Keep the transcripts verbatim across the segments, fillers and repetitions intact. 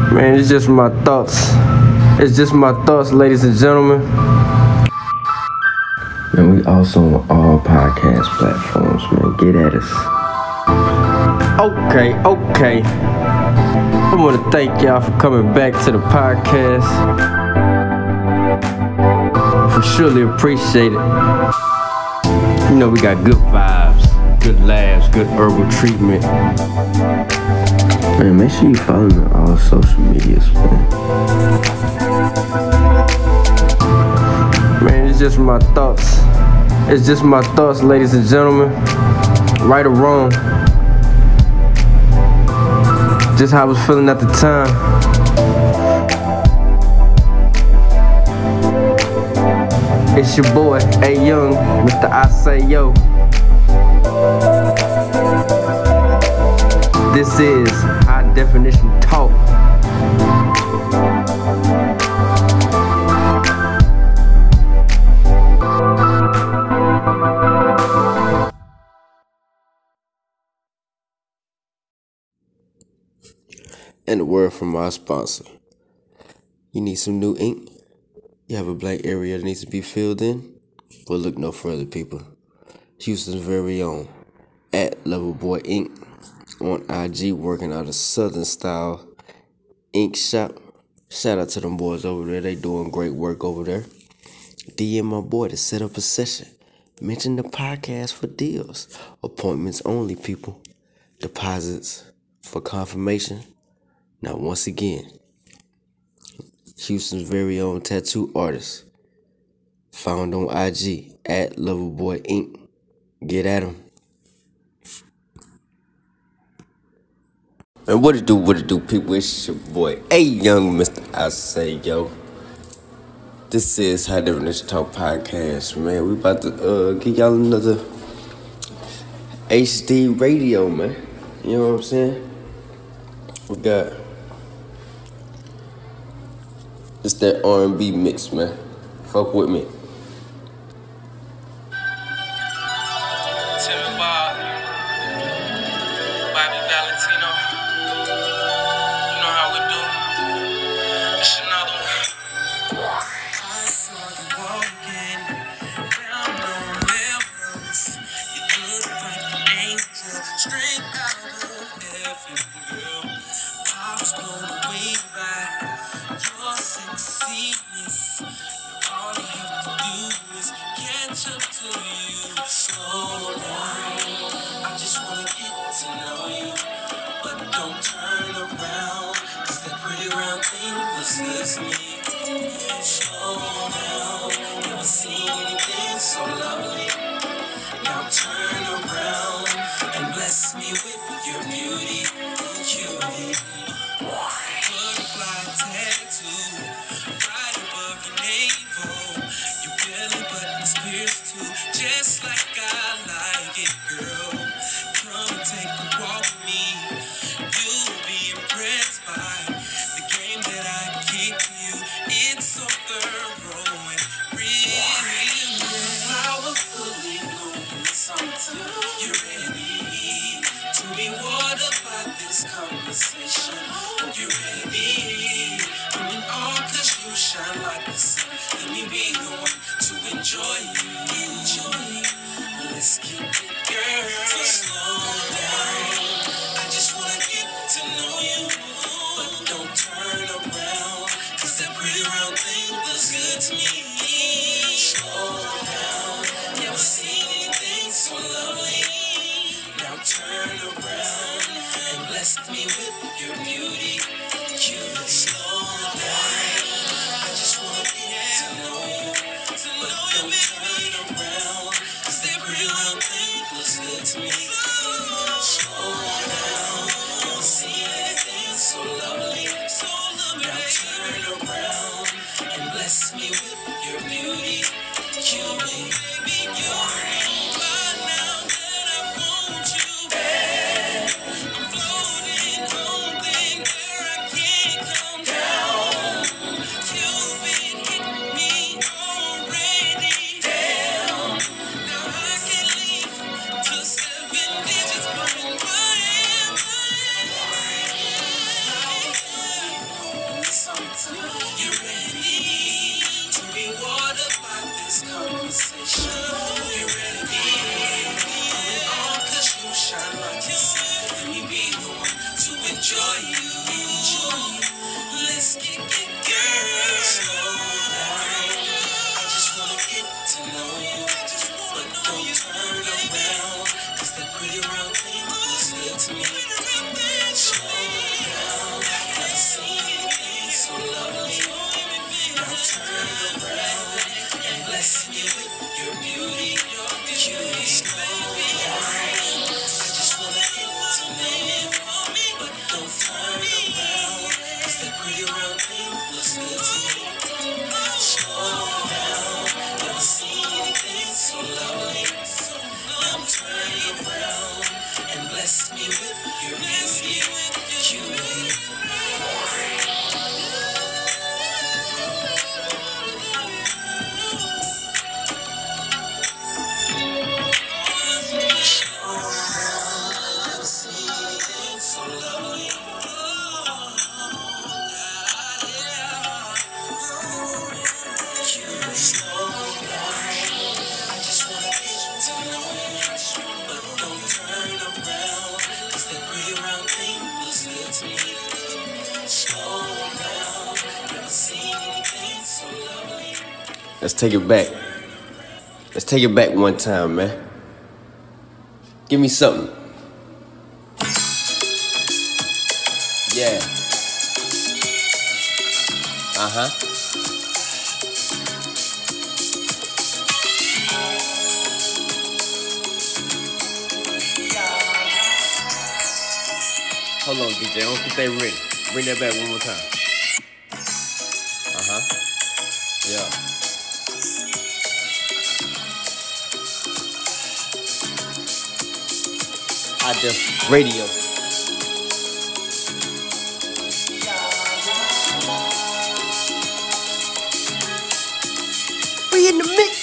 Man, it's just my thoughts. It's just my thoughts, ladies and gentlemen. Man, we also on all podcast platforms, man. Get at us. Okay, okay. I want to thank y'all for coming back to the podcast. We surely appreciate it. You know, we got good vibes, good laughs, good herbal treatment. Man, make sure you follow me on all social medias, man. Man, it's just my thoughts. It's just my thoughts, ladies and gentlemen. Right or wrong. Just how I was feeling at the time. It's your boy, A Young, Mister I Say Yo. This is High Definition Talk. And a word from our sponsor. You need some new ink? You have a blank area that needs to be filled in? Well, look no further, people. Houston's very own at Loverboy Ink on I G, working out a Southern style ink shop. Shout out to them boys over there. They doing great work over there. D M my boy to set up a session. Mention the podcast for deals. Appointments only, people. Deposits for confirmation. Now, once again, Houston's very own tattoo artist, found on I G at Loverboy Ink. Get at him. And what it do, what it do, people? It's your boy, A Young, Mister I Say Yo. This is High Definition Talk Podcast, man. We about to uh, give y'all another H D radio, man. You know what I'm saying? We got... It's that R and B mix, man. Fuck with me. Timmy Bob, Bobby Valentino. You know how we do. It's another one. I saw you walking down on levels. You look like an angel, straight out of heaven, girl. I was blown away by your sexiness. All you have to do is catch up to you. Slow down. I just wanna get to know you, but don't turn around, 'cause that pretty round thing was good to me. Slow down. Never seen anything so lovely. Now turn around and bless me with your beauty, cutie. Butterfly tattoo right above your navel. Your belly button's pierced too, just like I like it, girl. Come and take a walk with me. You'll be impressed by the game that I keep you. It's so thorough and real. Flower fully blooming summertime. You're ready to be watered by this conversation. You ready? I'm in awe 'cause you shine like the sun. Let me be the one to enjoy you. Enjoy you. Let's keep it, girl. So slow down. I just wanna get to know you, but don't turn around, 'cause that pretty round thing looks good to me. Slow down. Never seen anything so lovely. Now turn around and bless me with your beauty. Cute, slow down. I just wanna get to know you, but don't turn around, 'cause that pretty round thing looks good to me. Slow down. Never seen anything so lovely. Now turn around and bless me with your beauty. Cutie, baby, you're right now that I want you back. I'm floating on things where I can't come down. Cupid hit me already down. Now I can't leave till seven digits, but why am I? You ready to be watered by this conversation? You ready? Moving on, cause you shine like the sun. Let me be the one to enjoy you. Enjoy you. Let's kick it, girl. Slow down. I just wanna get to know you. But don't turn around, cause that pretty round thing looks good to me. Slow down. Never seen anything so lovely. Now turn around and bless me with your beauty. Your beauty. Slow down. I just wanna get to know you. But don't turn around, cause that pretty round thing looks good to me. Slow down. Never seen anything so lovely. Now turn around and bless me with your beauty. Cutie. Never seen anything so lovely. Cutie. Slow down. I just wanna get to know you. But don't turn around, cause that pretty round thing looks good to me. Slow down. Never seen anything so lovely. Let's take it back. Let's take it back one time, man. Give me something. Yeah. Uh-huh. Hold on, D J. I don't think they ready. Bring that back one more time. Uh-huh. Yeah. I just radio. We in the mix.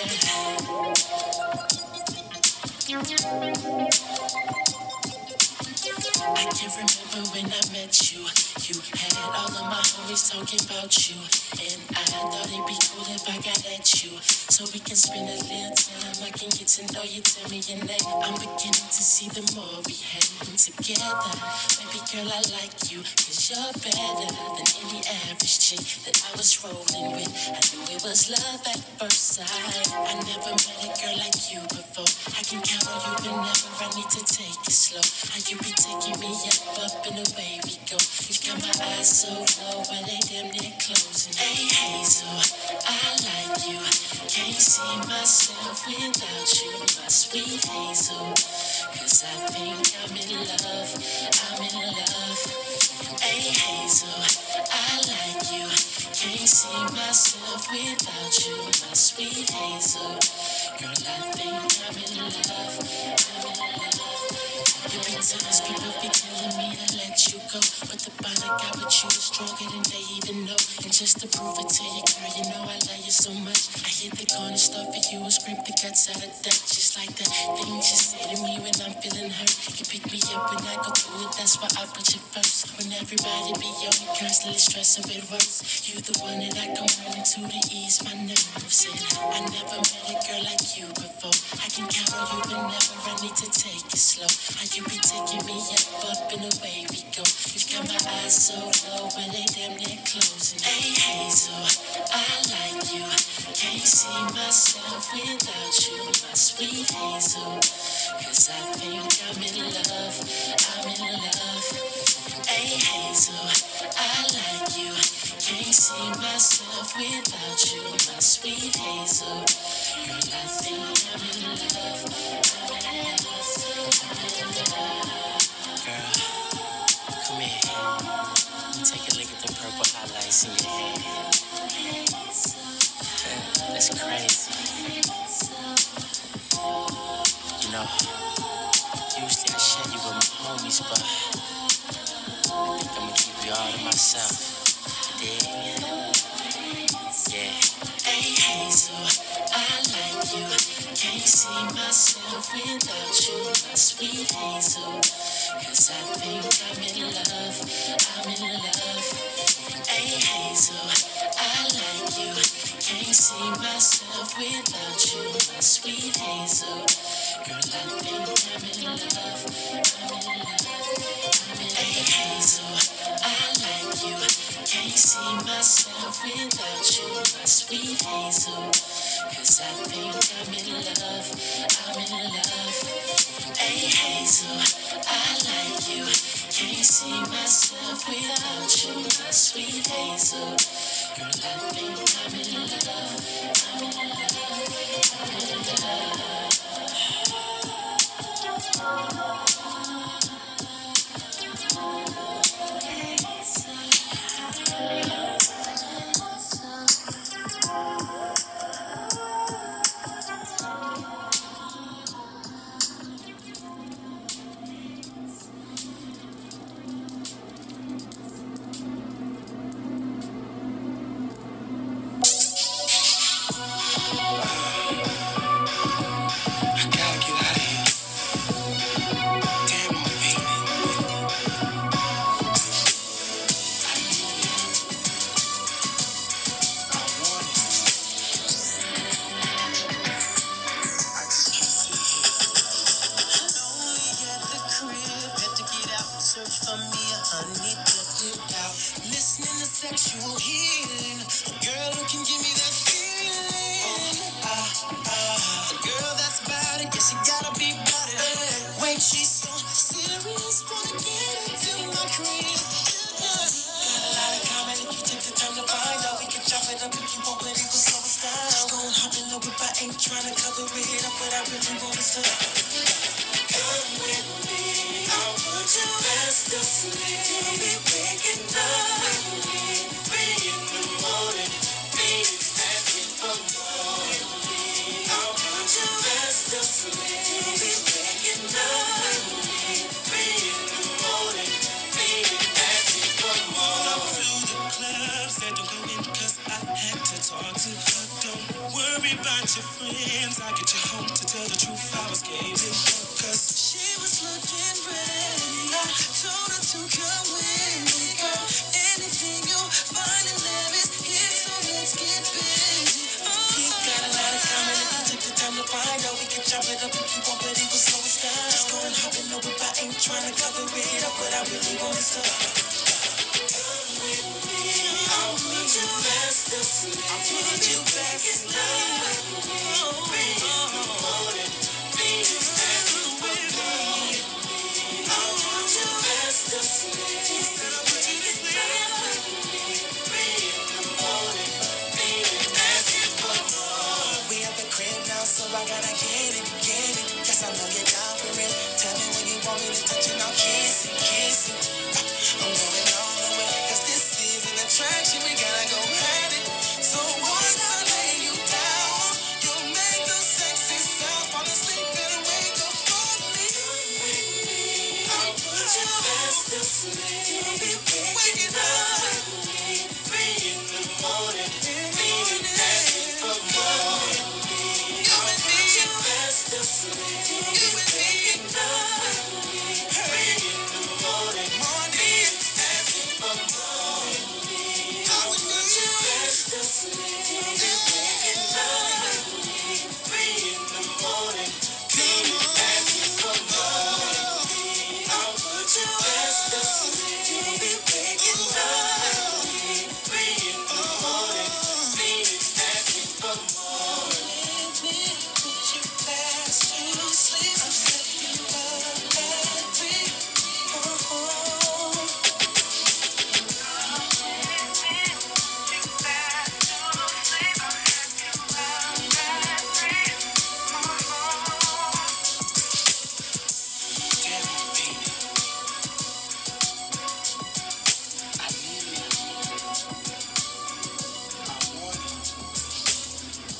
I can remember when I met you. You had all of my homies talking about you. And I thought it'd be cool if I got at you. So we can spend a little time. I can get to know you, tell me your name. I'm beginning to see the more we hang together. Baby girl, I like you, cause you're better than any average chick that I was rolling with. I knew it was love at first sight. I never met a girl like you before. I can count on you whenever I need to take it slow. How you be taking me up, up and away we go. You got my eyes so low, but they damn near closing. Hey Hazel, I like you. Can't see myself without you, my sweet Hazel. Cause I think I'm in love, I'm in love. Hey Hazel, I like you. Can't see myself without you, my sweet Hazel. Girl, I think I'm in love, I'm in love. There be times people be telling me to let you go, but the bond I got with you is stronger than they even know. And just to prove it to you, girl, you know I love you so much. I hit the corner store for you and scrape the guts out of that. Just like the things you say to me when I'm feeling hurt. You pick me up when I go through it, that's why I put you first. When everybody be on me, constantly stressing it worse. You the one that I come running to to ease my nerves. And I never met a girl like you before. I can count on you whenever I need to take it slow. How you be taking me up, up and away we go. You got my eyes so low, but they damn near closing. Hey Hazel, I like you. Can't see myself without you, my sweet Hazel. Cause I think I'm in love, I'm in love. Hey Hazel, I like you. Can't see myself without you, my sweet Hazel. Girl, I think I'm in love, I'm in love, I'm in love. Girl, come here. Let me take a look at the purple highlights in your hair. That's crazy. You know, usually I share you with my homies, but I think I'ma keep you all to myself. Yeah. Yeah. Hey Hazel, I like you. Can't see myself without you, my sweet Hazel. Cause I think I'm in love, I'm in love. Hey Hazel, I like you. Can't see myself without you, my sweet Hazel. Girl, I think I'm in love, I'm in love, I'm in love. Hey Hazel, I like you. Can't see myself without you, my sweet Hazel. Cause I think I'm in love, I'm in love. Hey Hazel, I like you. Can't see myself without you, my sweet Hazel. Girl, I think I'm in love, I'm in love, I'm in love. Sexual healing, a girl who can give me that feeling. Ah, ah, a girl that's about it, yeah, she gotta be about it. Wait, she's so serious, wanna get into my crib. Got a lot of comment if you take the time to find out. We can chop it up if you want, but it was so style. Just gon' hop in love if I ain't trying to cover it up, but I really want to stop. Come with me, I'll put your ass to sleep. You'll be waking up with me. Said don't go in cause I had to talk to her. Don't worry about your friends. friends. I get you home to tell the truth. I was gave it up cause she was looking ready. I told her to come with me, girl. Anything you find in there is here, so let's get busy. Oh, he got a lot of comment if you took the time to find out. We can chop it up if you want, but he was slowing down. Just go and hop in over, I ain't trying to cover it up, but I really want to stop. Come with me, I'll put you fast asleep. I'll put you back in love. Bring in the morning, bring it back with me. I'll put you fast asleep. I'll put you to sleep. Bring in the morning, bring it back for more. We at the crib now, so I gotta get it, get it. Guess I know you're down for it. Tell me when you want me to touch it, I'll kiss it, kiss it. I'm going all the way, cause this is an attraction, we gotta go at it. So once I lay you down, you'll make the sexy sound, fall asleep and wake up for me. I'll put you fast asleep, you'll be waking up. Three in the morning, bring it back for more. I'll put you fast asleep, you'll be waking up. Three in the morning, morning, asking for more. I would put you fast asleep, you'll be waking up. Three in the morning, come on, asking for more. I'll put you fast asleep, you'll be waking up. Three in the morning, Phoenix asking for more. Let me put you fast to sleep. I'll set you up at three. Oh, damn it, baby. I need it. I want it.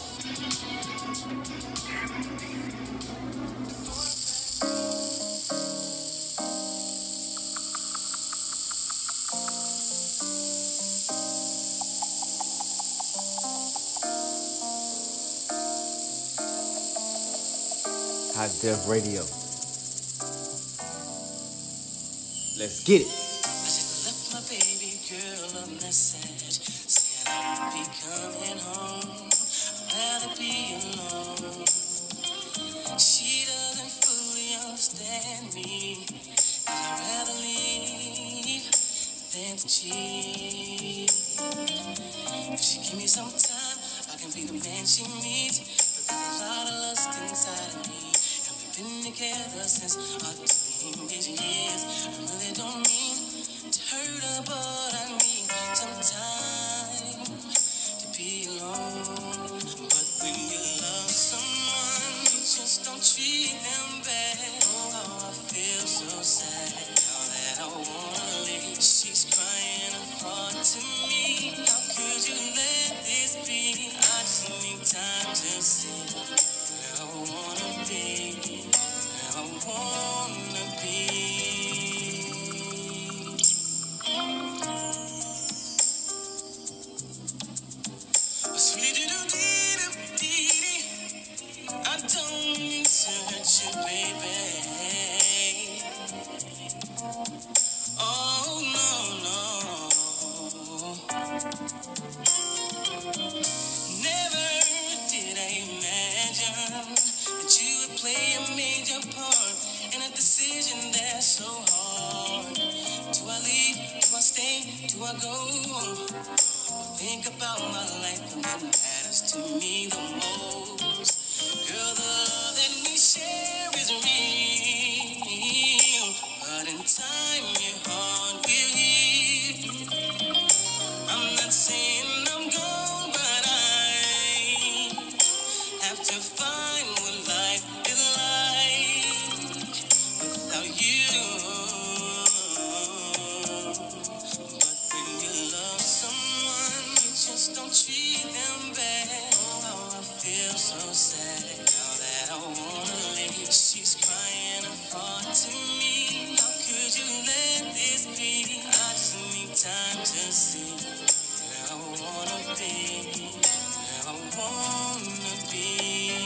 Hot Def Radio. Let's get it. I just left my baby girl a message saying I won't be coming home. I'd rather be alone. She doesn't fully understand me. I'd rather leave than to cheat. If she give me some time, I can be the man she needs. But there's a lot of lust inside of me, and we've been together since our teenage years. I really don't mean to hurt her, but I need some time to be alone. But when you love someone, you just don't treat them bad. Oh, how I feel so sad now that I wanna leave. She's crying apart to me. How could you let this be? I just need time to see where I wanna be, where I wanna be. Sweetie do dee dee dee. I don't mean to hurt you, baby. Oh no no. Never did I imagine that you would play a major part in a decision that's so hard. Do I leave? Do I stay? Do I go? Think about my life and what matters to me the most. Girl, the love that we share is real, but in time your heart will heal. I'm not saying I'm gone, but I have to find what life is like without you. But when you love someone, you just don't treat them bad. Oh, how I feel so sad now that I wanna leave. She's crying apart to me. How could you let this be? I just need time to see where I wanna be, where I wanna be.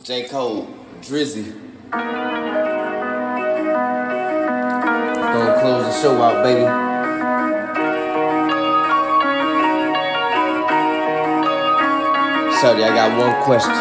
J. Cole, Drizzy. Gonna close the show out, baby. Shorty, I got one question.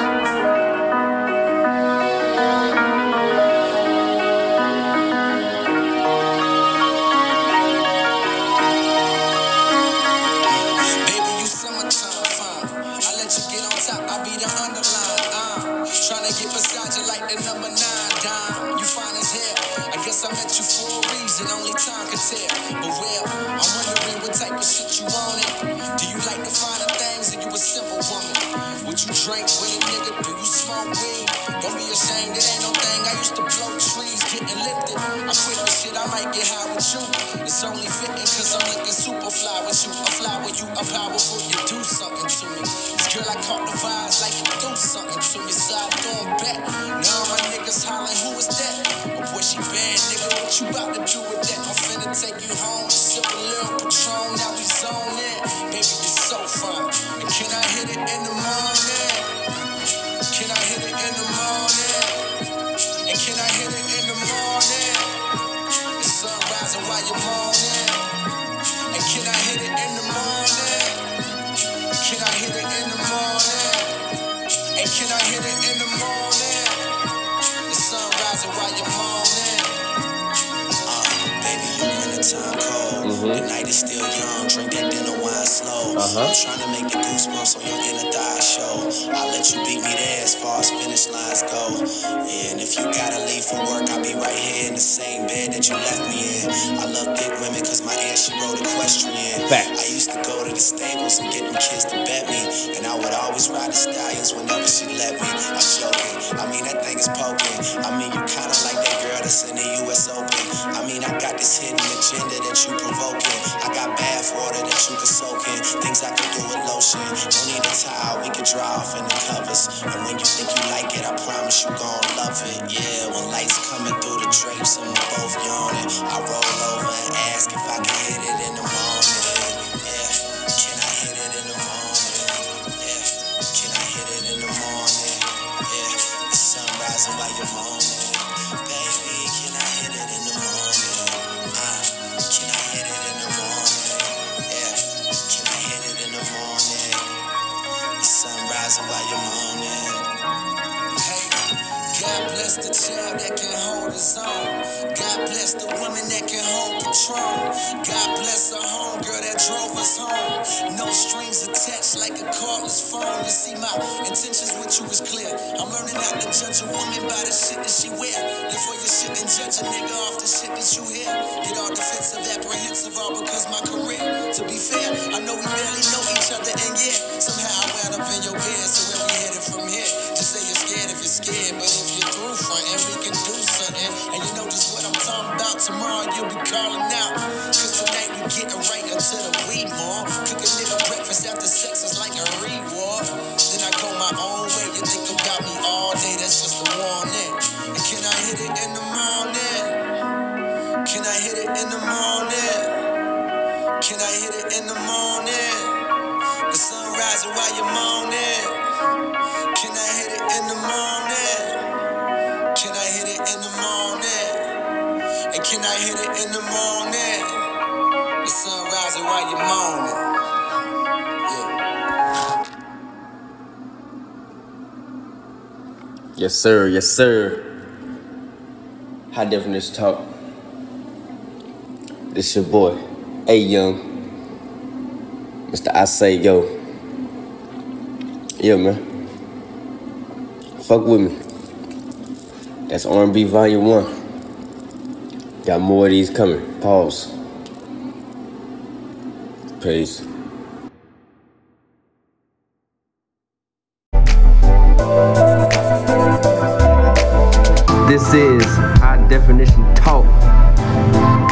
Baby, you summertime fine. I let you get on top, I be the underline. Uh, tryna get beside you like the number nine dime. You fine as hell. I guess I met you for a reason, only time can tell. But well, I'm wondering what type of shit you wanted. Do you like the finer things or you a simple woman? Would you drink with a nigga? Do you smoke weed? Don't be ashamed, it ain't no thing. I used to blow trees, getting lifted. I quit the shit, I might get high with you. It's only fitting cause I'm looking super fly with you. A fly with you, a powerful, you do something to me. This girl, I caught the vibes like you do something to me. So I throw 'em back. Now my niggas hollering, who is that? Oh boy, she bad, nigga, what you about to do with that? I'm finna take you home, sip a little Patron, now we zone in. Baby, you're so fine. And can I hit it in the morning? Can I hit it in the morning? And can I hit it in the morning? The sun rising while you're moaning. And can I hit it in the morning? Can I hit it in the morning? And can I hit it in the morning? The sun rising while you're moaning. Uh, baby, you wintertime cold. Mm-hmm. The night is still young. Drink that dinner wine slow. Uh-huh. I'm trying to make the goosebumps on your inner thigh show. I'll let you beat me there as far as finish lines go. Yeah, and if you gotta leave for work, I'll be right here in the same bed that you left me in. I love thick women cause my aunt, she rode equestrian. Facts. I used to go to the stables and get them kids to bet me. And I would always ride the stallions whenever she let me. I'm joking, I mean that thing is poking. I mean you kinda like that girl that's in the U S Open. I mean I got this hidden agenda that you provoking. I got bath water that you can soak in. Things I can do with lotion. Don't need a towel, we can dry off in the covers. And when you think you like it, I promise you gon' love it. Yeah, when lights coming through the drapes and we're both yawning, I roll over and ask if I can hit it in the morning. Yeah, can I hit it in the morning? Yeah, can I hit it in the morning? Yeah, the sun rising while you're moaning. Baby, can I hit it in the morning? Uh, can I hit it in the morning? Yeah, can I hit it in the morning? The sun rising while you're moaning. Hey, God bless the child that can hold his own. God bless the woman that can hold Patron. God bless the homegirl that drove us home. No strings attached like a cordless phone. You see, my intentions with you is clear. I'm learning not to judge a woman by the shit that she wear. Before you shit and judge a nigga off the shit that you hear. Get all defensive, apprehensive, all because my career. To be fair, I know we barely know each other, and yeah, somehow I wound up in your bed. So where we headed from here? Just say you're scared if you're scared, but if you're through frontin', we can do something. And you know just what I'm talking about. Tomorrow you'll be calling out. Cause tonight we getting right into the weed more. Cook a nigga breakfast after sex is like a reward. Then I go my own way. You think about me all day, that's just a warning. And can I hit it in the morning? Can I hit it in the morning? Can I hit it in the morning? The sun rising while you're moaning. Can I hit it in the morning? Can I hit it in the morning? And can I hit it in the morning? The sun rising while you're moaning. Yeah. Yes, sir. Yes, sir. High Definition Talk. This your boy, A Young, Mister I Say Yo. Yeah, man. Fuck with me. That's R and B Volume one. Got more of these coming. Pause. Peace.